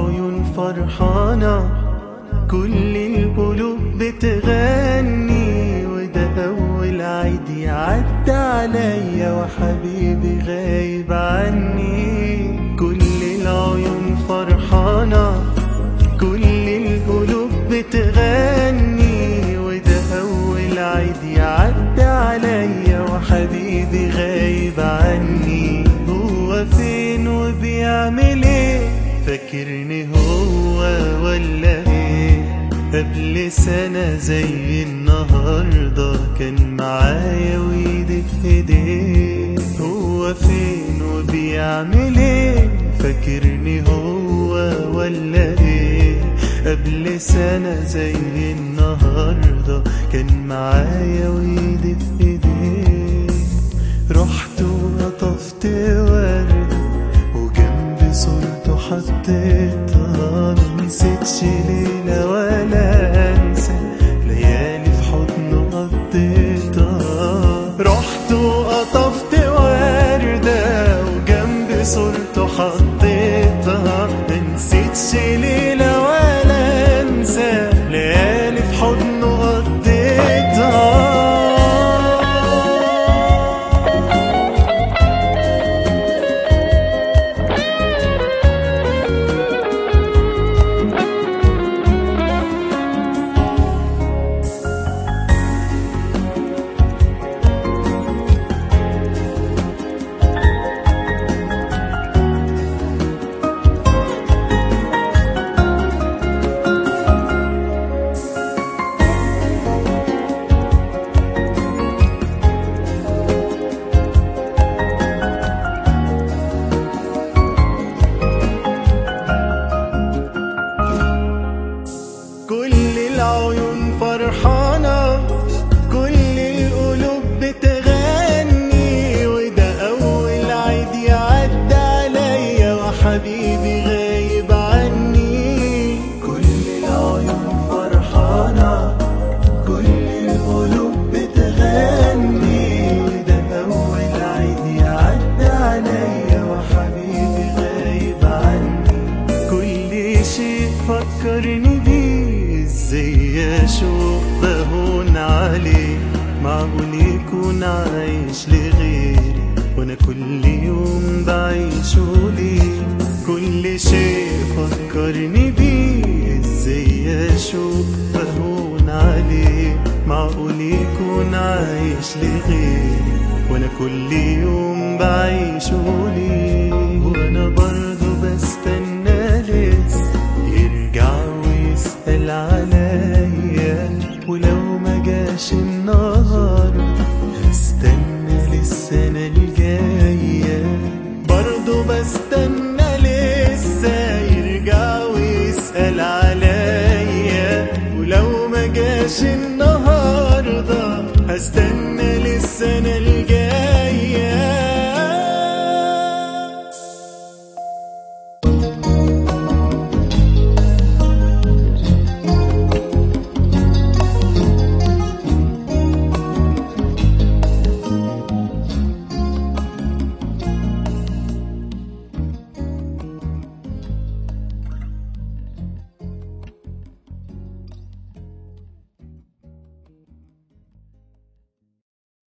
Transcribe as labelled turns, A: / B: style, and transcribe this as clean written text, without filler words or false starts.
A: العيون فرحانة، كل القلوب بتغني، وده أول عيد يعدي عليا وحبيبي غايب عني. كل العيون فرحانة، كل القلوب بتغني، وده أول عيد يعدي عليا وحبيبي غايب عني. هو فين وبيعمل ايه؟ فاكرني هو ولا ايه؟ قبل سنة زي النهاردة كان معايا وايدي في ايديه. هو فين وبيعمل ايه؟ فاكرني هو ولا ايه؟ قبل سنة زي النهاردة كان معايا وايدي في ايديه. رحت وقطفت وردة وجنب صورته حطيتها، منسيتش ليلة ولا انسى ليالي في حضنه قضيتها. رحت وقطفت وردة وجنب صورته حطيتها، منسيتش ليلة ولا انسى ليالي في حضنه قضيتها. كل العيون فرحانة، كل القلوب بتغني، وده أول عيد يعدي عليا وحبيبي غايب عني. كل العيون فرحانة، كل القلوب بتغني، وده أول عيد يعدي عليا وحبيبي غايب عني. كل شيء فكرني بيه، ازاي اشوف بهون عليه؟ معقول يكون عايش لغيري وانا كل يوم بعيشه ليه؟ كل شيء فكرني بيه، ازاي اشوف بهون عليه؟ معقول يكون عايش لغيري